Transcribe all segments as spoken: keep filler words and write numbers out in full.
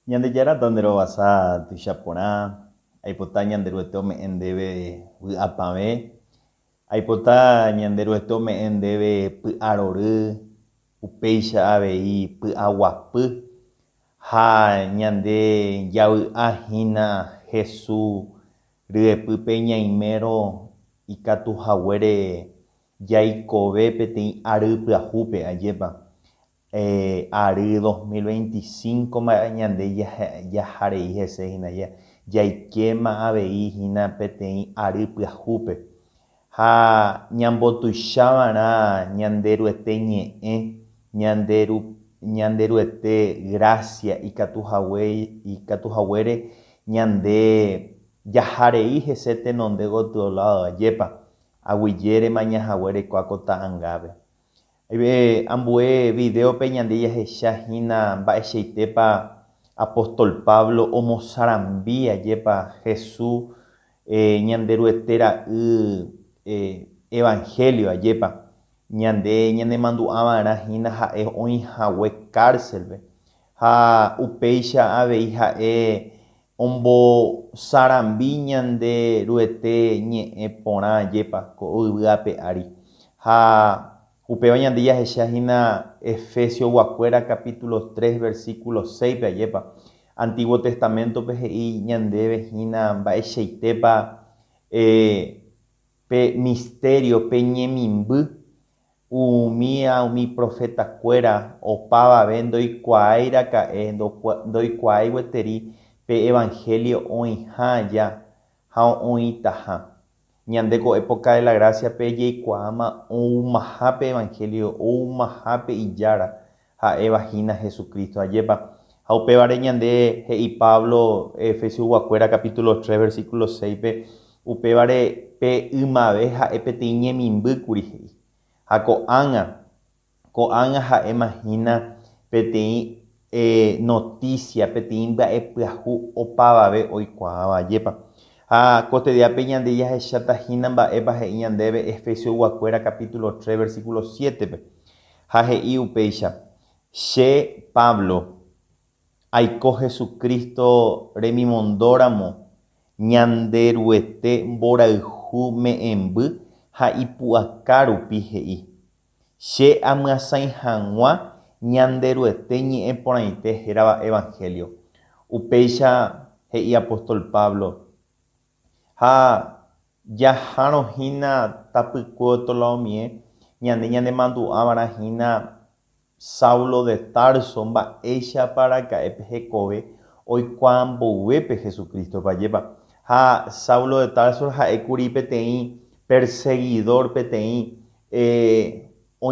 Ñande yara tandero basa tuichaporã, aipota ñanderuete ome'ẽndéve vy'apãve, aipota ñanderuete ome'ẽndéve py'arory, upéicha avei py'aguapy ha ñande javy'ahína Hesu ryepýpe ñaimérõ ikatuhaguére jaikove peteĩ ary pyahúpe ajépa. Eh, ary dos mil veinticinco mba'e ñande jaharei hese hína jaikéma avei hína peteĩ ary pyahúpe ha ñambotuichava'erã ñanderuete ñe'ẽ ñanderu ñanderuete gracia ikatuhague ikatuhaguére ñande jaharei hese tenonde gotyo lado ajépa aguyjérema ñahague rekóa ko ta'ãngápe. Ambue videope ñande jahechahína mba'eichaitépa apóstol Pablo omosarambi ajépa Jesús eh, ñanderuete ra'y eh, evangelio ajépa ñande ñanemandu'ãva'erã hína ha'e oĩhague cárcelpe ha upéicha avei ha'e ombosarambi ñanderuete ñe'ẽ porã ajépa ko yvy'ápe ári ha upéva ñande jahechahína Efesios guakuéra capítulo tres versículo seis pe ajépa Antiguo Testamentope he'i ñandéve hína mba'eichaitépa eh, pe misterio pe ñemimby umi umi profetakuéra opavave ndoikuaáiraka'e ndoikuaái gueteri pe evangelio oĩhãja ha oĩtaha. Ñande ko época de la gracia pe jaikuaáma oumahápe evangelio oumahápe ijára ha'evahína Jesucristo ajépa. Ha upévare ñande he'i Pablo Efesios guakuéra capítulo tres versículo seis pe upévare pe ymave ha'e peteĩ ñemimbýkuri he'i. Ha ko'ág̃a ko'ág̃a ha'emahína peteĩ eh, noticia peteĩ mba'epyahu opavave oikuaáva ajépa. Ha kotediápe ñande jahechatahína mba'épa he'i ñandéve Efesios guakuéra capítulo tres versículo siete pe ha he'i upéicha: che Pablo aiko Jesucristo remimondóramo ñanderuete mborayhu me'ẽmby ha ipu'aka rupi he'i. Che amyasãi hag̃ua ñanderuete ñe'ẽ porãite hérava evangelio. Upéicha he'i apóstol Pablo ha jahárohína tapykue Ptolomé ñande ñanemandu'ãva'erã hína Saulo de Tarso mba'éichaparaka'épe hekove oikuaa mboyvépe Jesucristo ajépa. Ha Saulo de Tarso ha'ékuri peteĩ perseguidor peteĩ eh,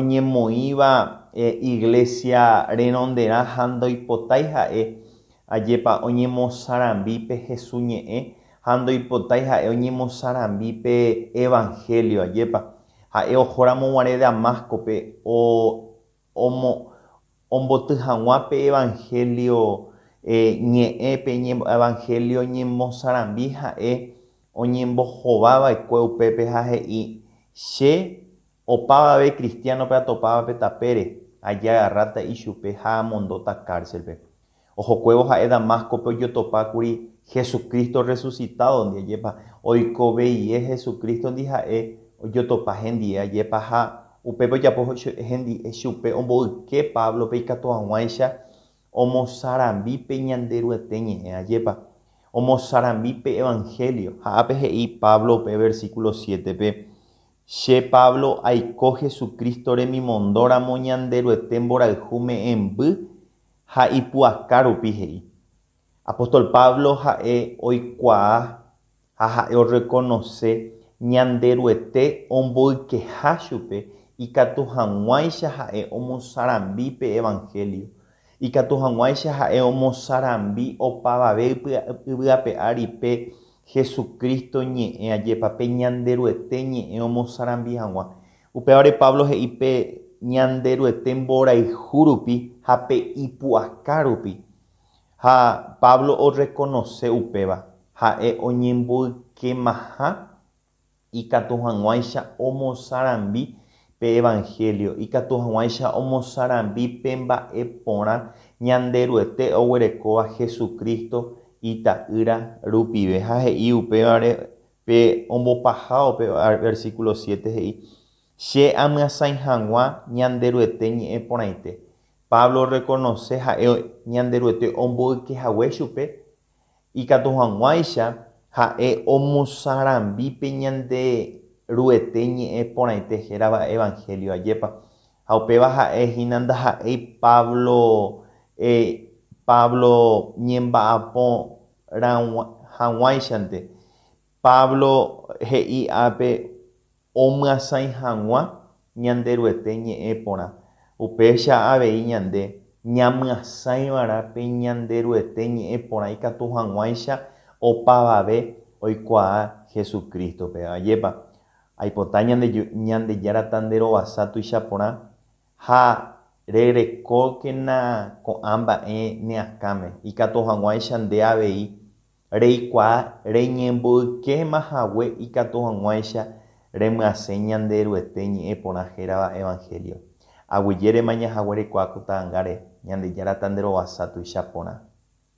oñemoĩva eh, iglesia renonderã ha ndoipotai ha'e ajépa oñemosarambi pe Jesús ñe'ẽ ha ndoipotai ha'e oñemosarambi pe evangelio ajépa. Ha'e ohóramo guare Damascope o omo ombotyhag̃ua pe evangelio eh, ñe'ẽ pe evangelio ñemosarambi ha'e oñembohováva'ekue upépe ha he'i: che opávave cristianope atopávape tapére aja agarráta ichupe ha amondóta cárcelpe. Ohokuévo ha'e Damascope ojotopákuri Jesucristo resucitado ndiajépa oikoveye Jesucristo ndi ha'e ojotopa hendie ajépa ha upépe ojapo hendie chupe omboyke Pablo pe ikatu hag̃uáicha omosarambi pe ñanderuete ñe'ẽ ajépa omosarambi pe evangelio. Ha ápe he'i Pablo pe versículo siete pe: che Pablo aiko Jesucristo remimondóramo ñanderuete mborayhu me'ẽmby ha ipu'aka rupi he'i. Apóstol Pablo ha'e oikuaa ha ha'e orekonoce ñanderuete omboykeha chupe ikatu hag̃uáicha ha'e omosarambi pe evangelio, ikatu hag̃uáicha ha'e omosarambi opavave yvy'ápe ári pe Jesucristo ñe'ẽ ajépa pe ñanderuete ñe'ẽ omosarambi hag̃ua. Upévare Pablo he'i pe ñanderuete mborayhu rupi ha pe ipu'aka rupi. Ha Pablo orekonoce upéva ha'e oñemboykemaha ikatu hag̃uáicha omosarambi pe evangelio, ikatu hag̃uáicha omosarambi pe mba'e porã ñande ruete oguerekóva Jesucristo ita'ýra rupive. Ha he'i upévare pe ombopahávo pe versículo siete he'i che amyasãi hag̃ua ñande ruete ñe'ẽ porãite. Pablo reconoce ha'e ñande ruete omboykehague chupe ikatu hag̃uáicha ha'e omusarambi pe ñande ruete ñe'ẽ porãite hérava evangelio ajépa. Ha upéva ha'ehína ndaha'éi Pablo eh, Pablo ñemba'apo hag̃uáichante. Pablo he'i ápe omyasãi hag̃ua ñande ruete ñe'ẽ porã. Upéicha avei ñande ñamyasãivara pe ñande ruete ñe'ẽ porã ikatu hag̃uáicha opavave oikuaa Jesucristope ajépa. Aipota ñande ñandejára nde rovasa tuicha porã ha rerekókena ko'ã mba'e ne akãme. Ikatu hag̃uáicha nde avei reikuaa reñembo'ykémahague ikatu hag̃uáicha remyasẽ ñande ruete ñe'ẽ porã hérava evangelio. Aguyjérema ñahaguerekuaa kutãngáre ñandejára nde rovasa tuicha porã.